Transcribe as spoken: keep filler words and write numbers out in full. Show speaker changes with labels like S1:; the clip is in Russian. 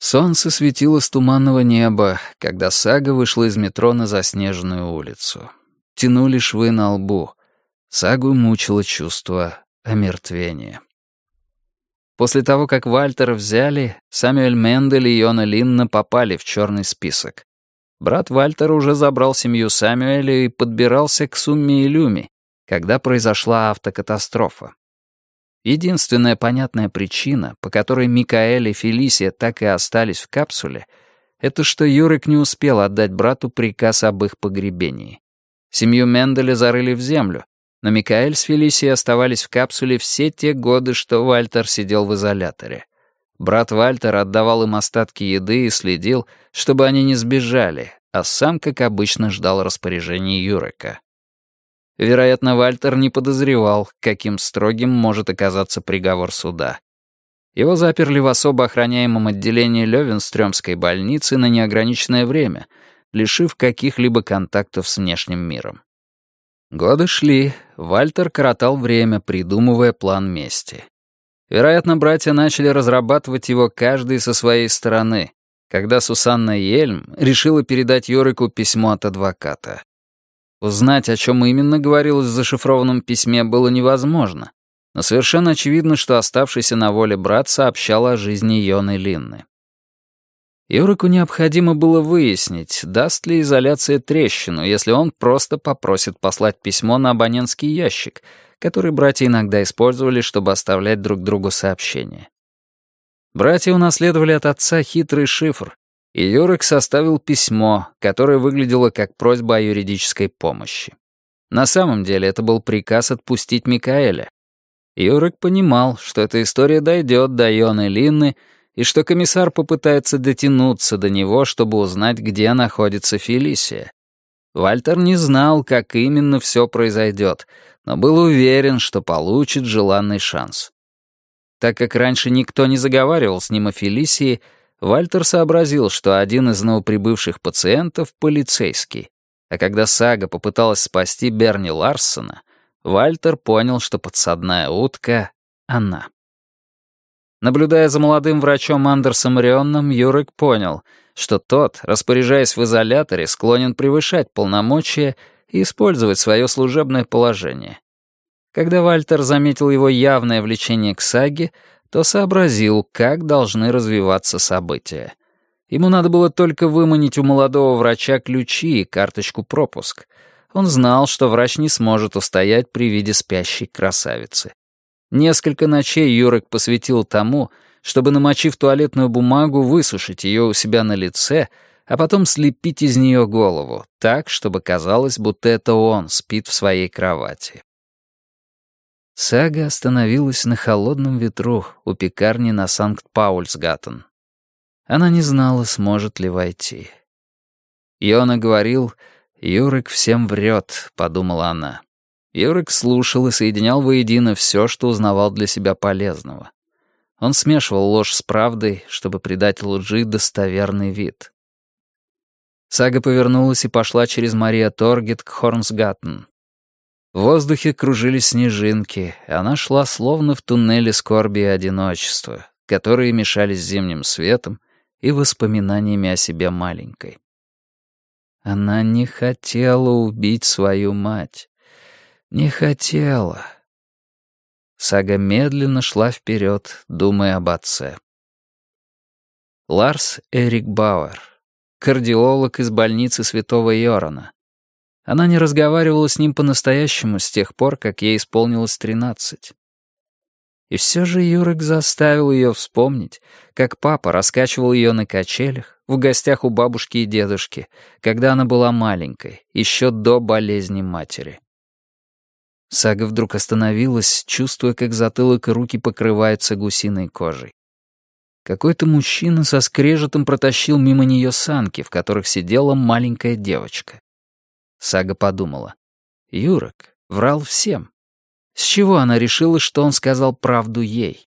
S1: Солнце светило с туманного неба, когда Сага вышла из метро на заснеженную улицу. Тянули швы на лбу. Сагу мучило чувство омертвения. После того, как Вальтера взяли, Самюэль Мендель и Йона Линна попали в черный список. Брат Вальтера уже забрал семью Самюэля и подбирался к Сумме и Люми, когда произошла автокатастрофа. Единственная понятная причина, по которой Микаэль и Фелисия так и остались в капсуле, это что Юрик не успел отдать брату приказ об их погребении. Семью Менделя зарыли в землю, но Микаэль с Фелисией оставались в капсуле все те годы, что Вальтер сидел в изоляторе. Брат Вальтер отдавал им остатки еды и следил, чтобы они не сбежали, а сам, как обычно, ждал распоряжений Юрика. Вероятно, Вальтер не подозревал, каким строгим может оказаться приговор суда. Его заперли в особо охраняемом отделении Лёвенстрёмской больницы на неограниченное время, лишив каких-либо контактов с внешним миром. Годы шли, Вальтер коротал время, придумывая план мести. Вероятно, братья начали разрабатывать его каждый со своей стороны, когда Сусанна Йельм решила передать Йорику письмо от адвоката. Узнать, о чем именно говорилось в зашифрованном письме, было невозможно, но совершенно очевидно, что оставшийся на воле брат сообщал о жизни Йоны Линны. Юрику необходимо было выяснить, даст ли изоляция трещину, если он просто попросит послать письмо на абонентский ящик, который братья иногда использовали, чтобы оставлять друг другу сообщения. Братья унаследовали от отца хитрый шифр, и Юрик составил письмо, которое выглядело как просьба о юридической помощи. На самом деле это был приказ отпустить Микаэля. Юрик понимал, что эта история дойдет до Йоны Линны, и что комиссар попытается дотянуться до него, чтобы узнать, где находится Фелисия. Вальтер не знал, как именно все произойдет, но был уверен, что получит желанный шанс. Так как раньше никто не заговаривал с ним о Фелисии, Вальтер сообразил, что один из новоприбывших пациентов — полицейский, а когда Сага попыталась спасти Берни Ларсона, Вальтер понял, что подсадная утка — она. Наблюдая за молодым врачом Андерсом Рионном, Юрик понял, что тот, распоряжаясь в изоляторе, склонен превышать полномочия и использовать свое служебное положение. Когда Вальтер заметил его явное влечение к Саге, то сообразил, как должны развиваться события. Ему надо было только выманить у молодого врача ключи и карточку-пропуск. Он знал, что врач не сможет устоять при виде спящей красавицы. Несколько ночей Юрик посвятил тому, чтобы, намочив туалетную бумагу, высушить ее у себя на лице, а потом слепить из нее голову, так, чтобы казалось, будто это он спит в своей кровати. Сага остановилась на холодном ветру у пекарни на Санкт-Паульсгаттен. Она не знала, сможет ли войти. Йона говорил: «Юрик всем врет», — подумала она. Юрик слушал и соединял воедино все, что узнавал для себя полезного. Он смешивал ложь с правдой, чтобы придать лжи достоверный вид. Сага повернулась и пошла через Мария Торгет к Хорнсгаттен. В воздухе кружились снежинки, и она шла словно в туннеле скорби и одиночества, которые мешались с зимним светом и воспоминаниями о себе маленькой. Она не хотела убить свою мать. Не хотела. Сага медленно шла вперед, думая об отце. Ларс Эрик Бауэр, кардиолог из больницы Святого Йорона. Она не разговаривала с ним по-настоящему с тех пор, как ей исполнилось тринадцать. И все же Юрик заставил ее вспомнить, как папа раскачивал ее на качелях в гостях у бабушки и дедушки, когда она была маленькой, еще до болезни матери. Сага вдруг остановилась, чувствуя, как затылок и руки покрываются гусиной кожей. Какой-то мужчина со скрежетом протащил мимо нее санки, в которых сидела маленькая девочка. Сага подумала: Юрик врал всем. С чего она решила, что он сказал правду ей?